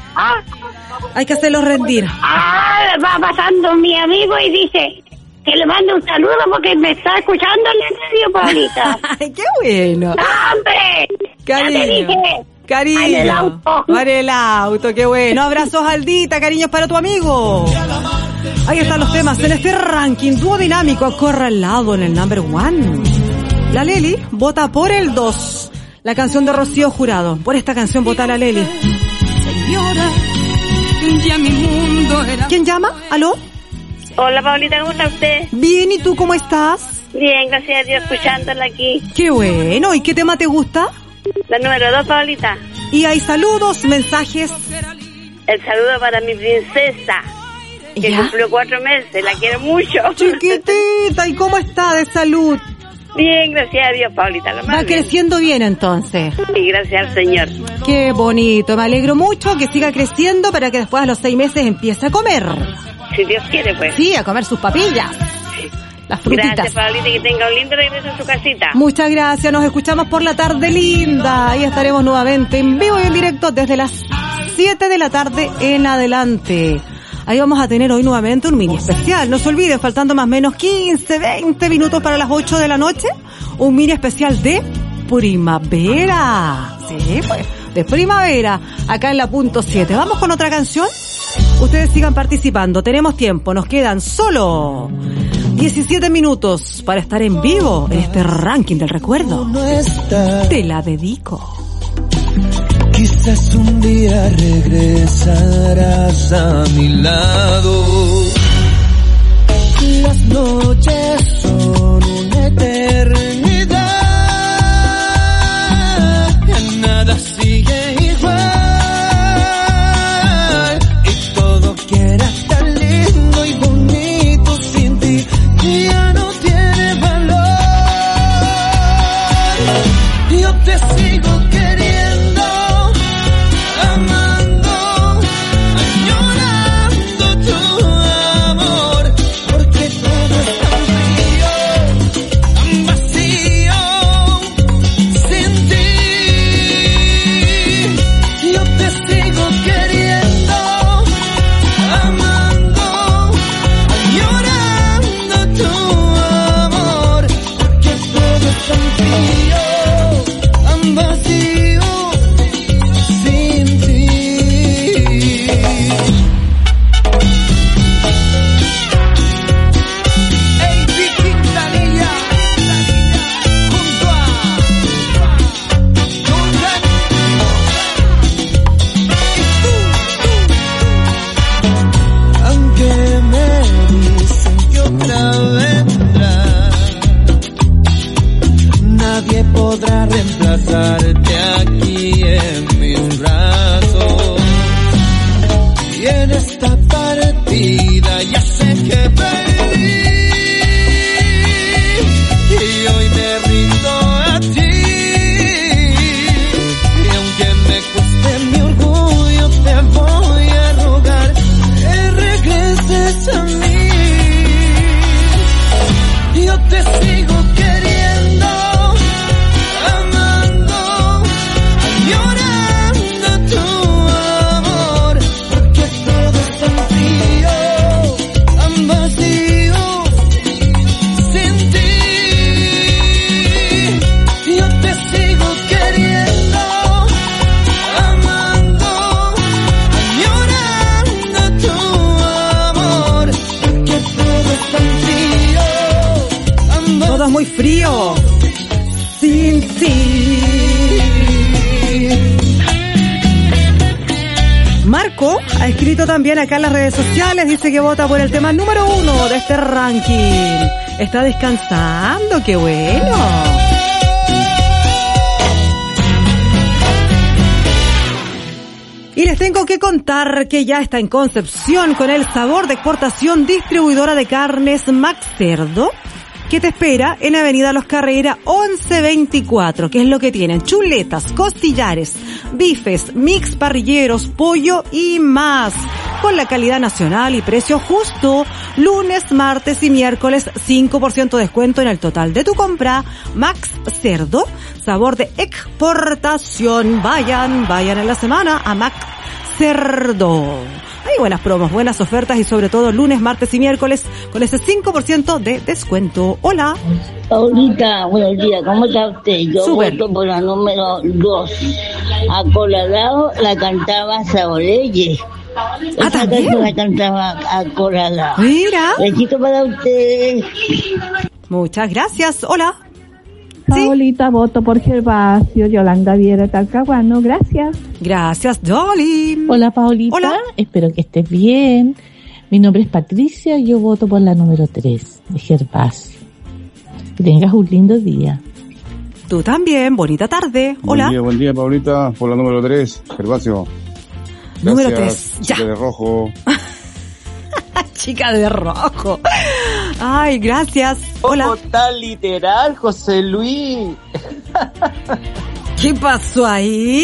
Hay que hacerlos rendir. Va pasando mi amigo y dice que le mando un saludo porque me está escuchando en el radio, Paulita. ¡Ay, qué bueno! ¡Hombre! Cariño. Cariño. Para el auto, qué bueno. Abrazos, Aldita, cariños para tu amigo. Ahí están los temas en este ranking dúo dinámico acorralado en el number 1. La Leli vota por el 2. La canción de Rocío Jurado. Por esta canción vota la Leli. Señora, ya mi mundo era... ¿Quién llama? ¿Aló? Hola, Paulita, ¿cómo está usted? Bien, ¿y tú cómo estás? Bien, gracias a Dios, escuchándola aquí. Qué bueno. ¿Y qué tema te gusta? La número 2, Paulita. Y hay saludos, mensajes. El saludo para mi princesa, que cumplió 4 meses, la quiero mucho. Chiquitita, ¿y cómo está de salud? Bien, gracias a Dios, Paulita. Va creciendo bien entonces. Sí, gracias al Señor. Qué bonito, me alegro mucho que siga creciendo para que después a los 6 meses empiece a comer. Si Dios quiere, pues. Sí, a comer sus papillas. Las frutitas. Gracias, Paulita, que tenga un lindo regreso en su casita. Muchas gracias, nos escuchamos por la tarde linda. Ahí estaremos nuevamente en vivo y en directo desde las 7 de la tarde en adelante. Ahí vamos a tener hoy nuevamente un mini especial. No se olviden, faltando más o menos 15, 20 minutos para las 8 de la noche, un mini especial de primavera. Sí, pues, de primavera, acá en la punto 7. ¿Vamos con otra canción? Ustedes sigan participando, tenemos tiempo, nos quedan solo 17 minutos para estar en vivo en este ranking del recuerdo. Te la dedico. Quizás un día regresarás a mi lado. Las noches son una eternidad. Ya nada sigue igual. Y todo que era tan lindo y bonito sin ti ya no tiene valor. Yo te sigo queriendo, amando, añorando tu amor, porque todo es tan frío, tan vacío, sin ti. Yo te sigo queriendo, amando, añorando tu amor, porque todo es tan frío, tan vacío, sin ti. Ey, Quintanilla, junto a Duncan. Aunque me dicen que otra vendrá, nadie podrá reemplazarte aquí en mis brazos. Y en esta partida ya sé que perdí, y hoy me rindo a ti. Y aunque me cueste mi orgullo, te voy a rogar que regreses a mí. Yo te sigo queriendo, amando, añorando tu amor, porque todo es tan frío, tan vacío, sin ti. Yo te sigo queriendo, amando, añorando tu amor, porque todo es tan frío, tan Todo es muy frío. Sin ti. Marco ha escrito también acá en las redes sociales, dice que vota por el tema número 1 de este ranking. Está descansando, qué bueno. Y les tengo que contar que ya está en Concepción con el sabor de exportación distribuidora de carnes Max Cerdo. que te espera en Avenida Los Carreira 1124. ¿Qué es lo que tienen? Chuletas, costillares, bifes, mix parrilleros, pollo y más. Con la calidad nacional y precio justo. Lunes, martes y miércoles 5% descuento en el total de tu compra. Max Cerdo, sabor de exportación. Vayan en la semana a Max Cerdo. Hay buenas promos, buenas ofertas y sobre todo lunes, martes y miércoles con ese 5% de descuento. Hola. Paulita, buenos días, ¿cómo está usted? Yo voto por la número 2. Acolorado la cantaba Saorelle. Esa canción la cantaba Acolorado. Mira. Besito para usted. Muchas gracias. Hola. Paulita, ¿sí? Voto por Gervasio, Yolanda Viera, Talcahuano, gracias. Gracias, Dolly. Hola, Paulita. Hola. Espero que estés bien. Mi nombre es Patricia y yo voto por la número 3, de Gervasio. Que tengas un lindo día. Tú también, bonita tarde. Hola. Buen día, Paulita, por la número 3, Gervasio. Gracias, número 3, ya. Chica de rojo. Chica de rojo. Ay, gracias. Hola. ¿Cómo está literal, José Luis? ¿Qué pasó ahí?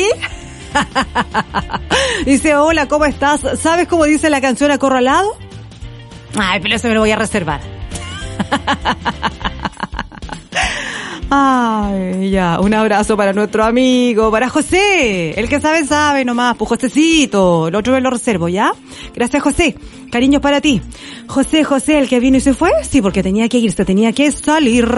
Dice, hola, ¿cómo estás? ¿Sabes cómo dice la canción Acorralado? Ay, pero eso me lo voy a reservar. Ay, ya, un abrazo para nuestro amigo, para José, el que sabe nomás, pues Josecito, el otro me lo reservo, ¿ya? Gracias, José, cariños para ti. José, el que vino y se fue, sí, porque tenía que irse, tenía que salir.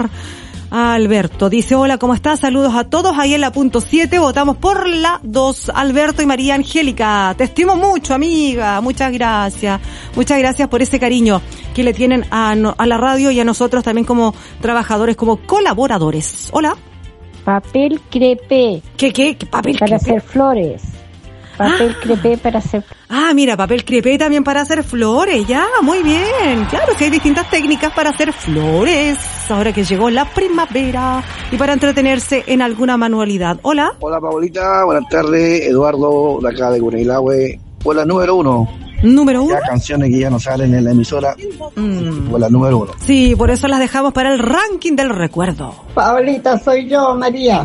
Alberto dice, hola, ¿cómo estás? Saludos a todos ahí en la punto 7, votamos por la 2, Alberto y María Angélica. Te estimo mucho, amiga, muchas gracias por ese cariño que le tienen a la radio y a nosotros también como trabajadores, como colaboradores. Hola. Papel crepé. ¿Qué? Papel para crepé. Hacer flores. Papel crepé para hacer... Ah, mira, papel crepé también para hacer flores, ya, muy bien. Claro que hay distintas técnicas para hacer flores, ahora que llegó la primavera, y para entretenerse en alguna manualidad. Hola. Hola, Paulita, buenas tardes, Eduardo, de acá de Cuneilahue, por la número 1. ¿Número 1? Ya canciones que ya no salen en la emisora, por la número 1. Sí, por eso las dejamos para el ranking del recuerdo. Paulita, soy yo, María.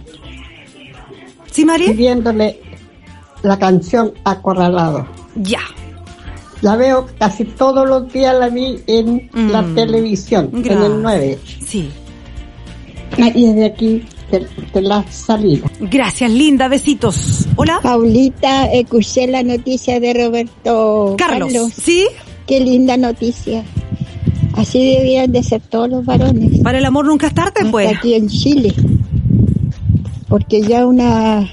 ¿Sí, María? Pidiéndole la canción Acorralado. Ya. La veo casi todos los días, la vi en la televisión, en el 9. Sí. Y desde aquí te la salida. Gracias, linda, besitos. Hola. Paulita, escuché la noticia de Roberto Carlos. ¿Sí? Qué linda noticia. Así debían de ser todos los varones. Para el amor nunca es tarde, pues. Aquí en Chile. Porque ya una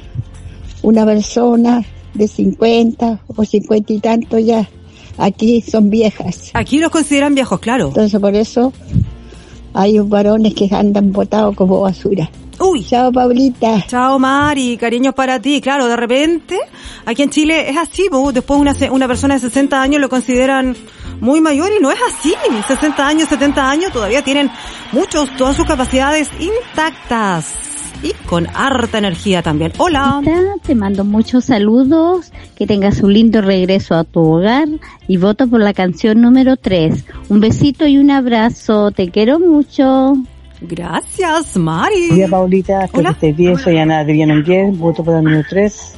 persona de 50 o 50 y tanto ya, aquí son viejas. Aquí los consideran viejos, claro. Entonces por eso hay varones que andan botados como basura. Uy. Chao, Paulita. Chao, Mari, cariños para ti. Claro, de repente, aquí en Chile es así, después una persona de 60 años lo consideran muy mayor y no es así. 60 años, 70 años todavía tienen todas sus capacidades intactas. Y con harta energía también. Hola. Te mando muchos saludos, que tengas un lindo regreso a tu hogar y voto por la canción número 3. Un besito y un abrazo, te quiero mucho. Gracias, Mari. Hola, Paulita, espero que estés bien, soy Ana Adriana Unguier, voto por la número 3.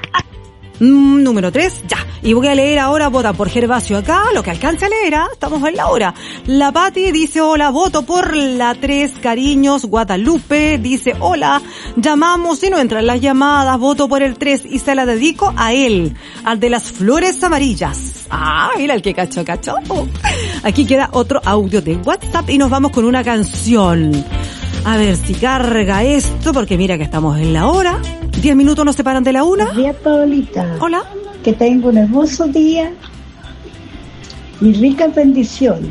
Número 3, ya. Y voy a leer ahora, votan por Gervasio acá, lo que alcance a leer, estamos en la hora. La Pati dice, hola, voto por la 3, cariños. Guadalupe dice, hola, llamamos y no entran las llamadas, voto por el 3 y se la dedico a él, al de las flores amarillas. Ah, mira el que cachó. Aquí queda otro audio de WhatsApp y nos vamos con una canción. A ver si carga esto, porque mira que estamos en la hora. 10 minutos nos separan de la 1. Buenos días, Paulita. Hola. Que tenga un hermoso día y ricas bendiciones.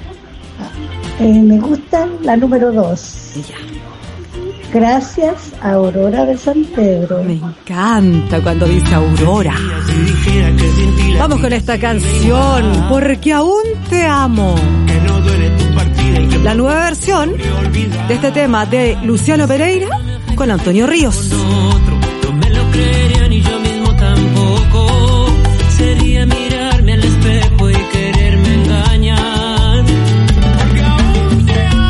Me gusta la número 2. Ya. Gracias, Aurora de San Pedro. Me encanta cuando dice Aurora. Vamos con esta canción, Porque aún te amo. La nueva versión de este tema de Luciano Pereira con Antonio Ríos. No me lo creería ni yo mismo tampoco. Sería mirarme al espejo y quererme engañar. Porque aún te amo.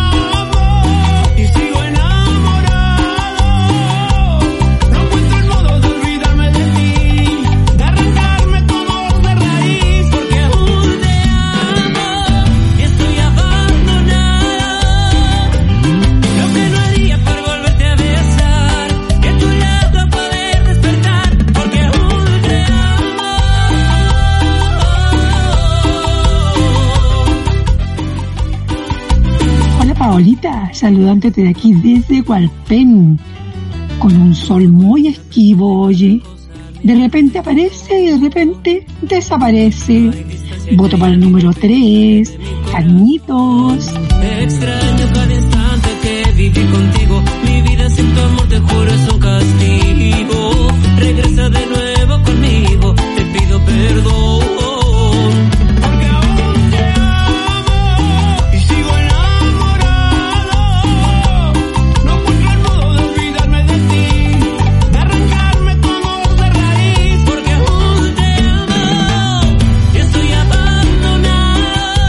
Paolita, saludándote de aquí desde Hualpén, con un sol muy esquivo, oye. De repente aparece y de repente desaparece. Voto para el número 3, cariñitos. Extraño cada instante que viví contigo. Mi vida sin tu amor, te juro, es un castigo. Regresa de nuevo conmigo, te pido perdón. Porque aún te amo y sigo enamorado. No encuentro el modo de olvidarme de ti, de arrancarme tu amor de raíz. Porque aún te amo y estoy abandonado.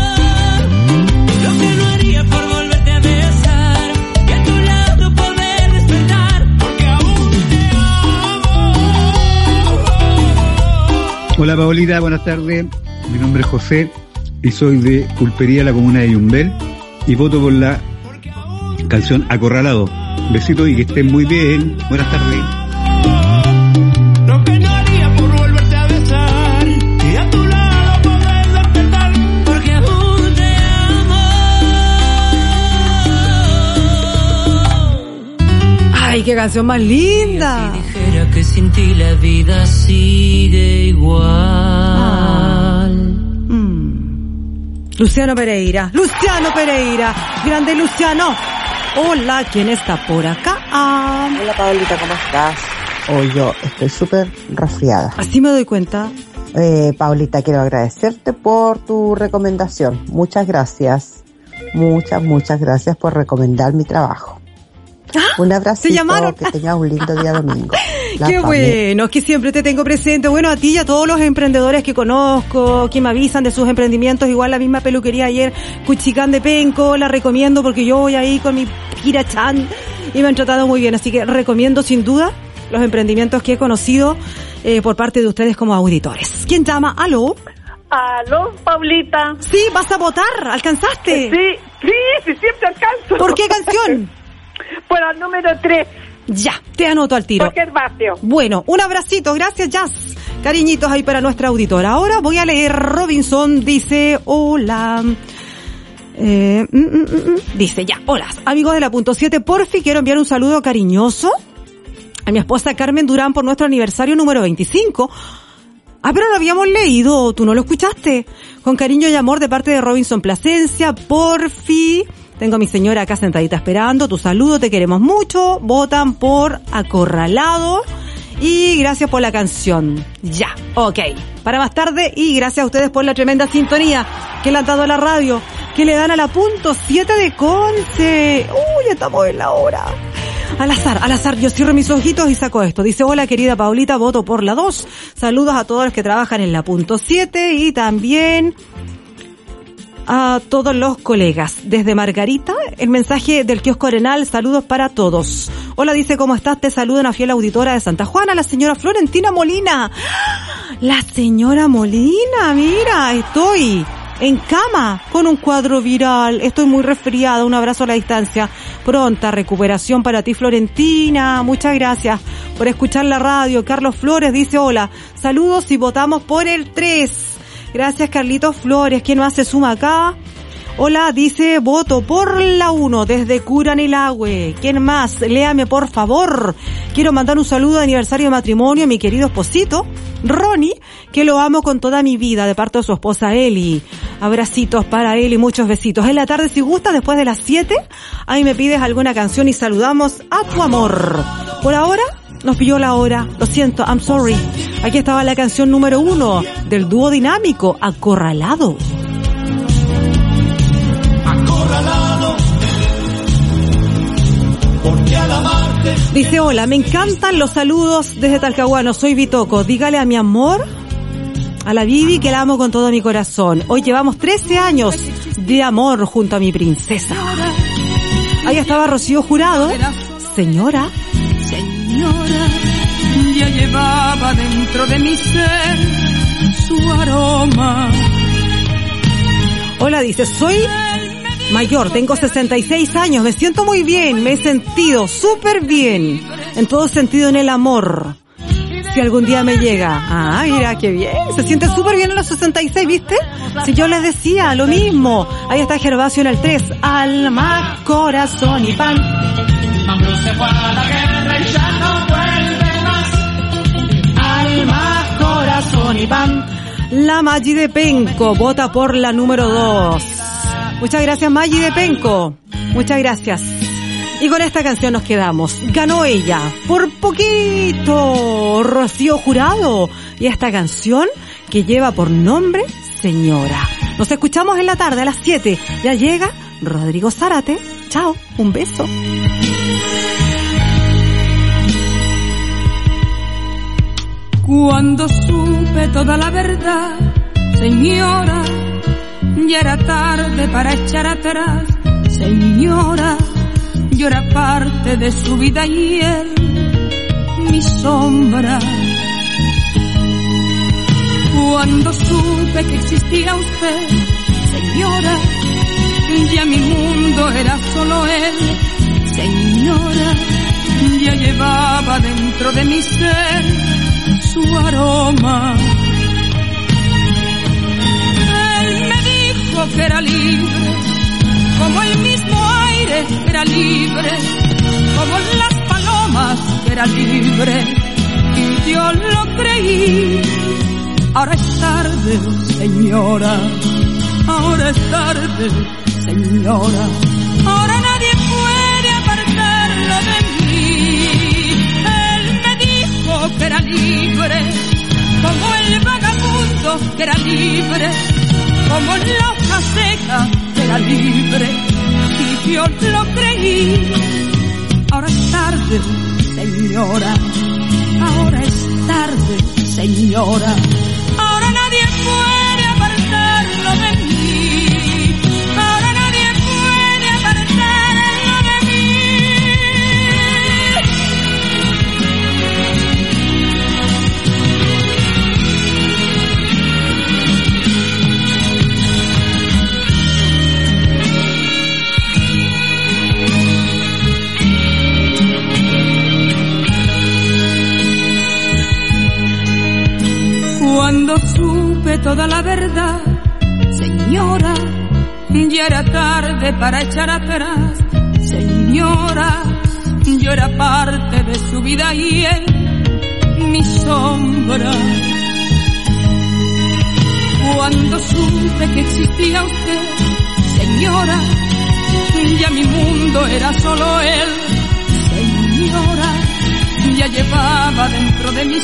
Lo que no haría por volverte a besar y a tu lado poder despertar. Porque aún te amo. Hola Paolita, buenas tardes. Mi nombre es José y soy de Pulpería, la comuna de Yumbel, y voto por la canción Acorralado. Besitos y que estén muy bien. Buenas tardes. Lo que no haría por volverte a besar y a tu lado poder despertar. Porque aún te amo. Ay, qué canción más linda. Dijera que sin ti la vida sigue igual. Luciano Pereira, grande Luciano. Hola, ¿quién está por acá? Hola Paolita, ¿cómo estás? Hoy yo estoy súper resfriada. Así me doy cuenta. Paolita, quiero agradecerte por tu recomendación. Muchas gracias. Muchas gracias por recomendar mi trabajo. Un abrazo. Que tengas un lindo día domingo. Qué bueno, que siempre te tengo presente. Bueno, a ti y a todos los emprendedores que conozco, que me avisan de sus emprendimientos. Igual la misma peluquería ayer, Cuchicán de Penco, la recomiendo porque yo voy ahí con mi Kira-chan y me han tratado muy bien. Así que recomiendo sin duda los emprendimientos que he conocido por parte de ustedes como auditores. ¿Quién llama? ¿Aló? ¿Aló, Paulita? Sí, ¿vas a votar? ¿Alcanzaste? Sí, siempre alcanzo. ¿Por qué canción? Por el número 3. Ya, te anoto al tiro. Porque es vacío. Bueno, un abracito, gracias, Jazz. Cariñitos ahí para nuestra auditora. Ahora voy a leer. Robinson dice, hola. Dice, ya, hola. Amigos de la punto 7, porfi, quiero enviar un saludo cariñoso a mi esposa Carmen Durán por nuestro aniversario número 25. Pero lo habíamos leído, tú no lo escuchaste. Con cariño y amor de parte de Robinson Plasencia, porfi. Tengo a mi señora acá sentadita esperando. Tu saludo, te queremos mucho. Votan por Acorralado. Y gracias por la canción. Ya, ok. Para más tarde, y gracias a ustedes por la tremenda sintonía que le han dado a la radio, que le dan a la punto 7 de Conce. Uy, estamos en la hora. Al azar, yo cierro mis ojitos y saco esto. Dice, hola querida Paulita, voto por la 2. Saludos a todos los que trabajan en la punto 7 y también a todos los colegas. Desde Margarita, el mensaje del kiosco Arenal, saludos para todos. Hola, dice, ¿cómo estás? Te saluda una fiel auditora de Santa Juana, la señora Florentina Molina. La señora Molina, mira, estoy en cama con un cuadro viral. Estoy muy resfriada, un abrazo a la distancia. Pronta recuperación para ti, Florentina. Muchas gracias por escuchar la radio. Carlos Flores dice, hola, saludos y votamos por el 3. Gracias, Carlitos Flores. ¿Quién más se suma acá? Hola, dice, voto por la 1 desde Curanilahue. ¿Quién más? Léame, por favor. Quiero mandar un saludo de aniversario de matrimonio a mi querido esposito, Ronnie, que lo amo con toda mi vida, de parte de su esposa Eli. Abracitos para él y muchos besitos. En la tarde, si gusta, después de las 7, ahí me pides alguna canción y saludamos a tu amor. Por ahora, nos pilló la hora. Lo siento, I'm sorry. Aquí estaba la canción número 1 del dúo dinámico, Acorralado. Acorralado, porque al amarte. Dice, hola, me encantan los saludos desde Talcahuano. Soy Bitoco. Dígale a mi amor, a la Vivi, que la amo con todo mi corazón. Hoy llevamos 13 años de amor junto a mi princesa. Ahí estaba Rocío Jurado. Señora, ya llevaba dentro de mi ser su aroma. Hola, dice, soy mayor, tengo 66 años, me siento muy bien, me he sentido súper bien, en todo sentido en el amor. si algún día me llega. Ah, mira, qué bien. Se siente súper bien en los 66, ¿viste? Si yo les decía lo mismo. Ahí está Gervasio en el 3. Alma, corazón y pan. Mambrú se fue a la guerra y ya no vuelve más. Alma, corazón y pan. La Maggi de Penco vota por la número 2. Muchas gracias, Maggi de Penco. Muchas gracias. Y con esta canción nos quedamos. Ganó ella, por poquito, Rocío Jurado. Y esta canción que lleva por nombre Señora. Nos escuchamos en la tarde a las 7. Ya llega Rodrigo Zárate. Chao, un beso. Cuando supe toda la verdad, señora, ya era tarde para echar atrás. Señora, yo era parte de su vida y él, mi sombra. Cuando supe que existía usted, señora, ya mi mundo era solo él. Señora, ya llevaba dentro de mi ser su aroma. Él me dijo que era libre, como el mismo aire que era libre, como las palomas que era libre, y yo lo creí. Ahora es tarde, señora, ahora es tarde, señora, ahora nadie puede apartarlo de mí. Él me dijo que era libre, como el vagabundo que era libre, como la hoja seca que era libre, y yo lo creí. Ahora es tarde, señora, ahora es tarde, señora, ahora nadie puede apartarlo de mí, ahora nadie puede apartarlo de mí. Cuando supe toda la verdad, señora, ya era tarde para echar atrás. Señora, yo era parte de su vida y él, mi sombra. Cuando supe que existía usted, señora, ya mi mundo era solo él. Señora, ya llevaba dentro de mi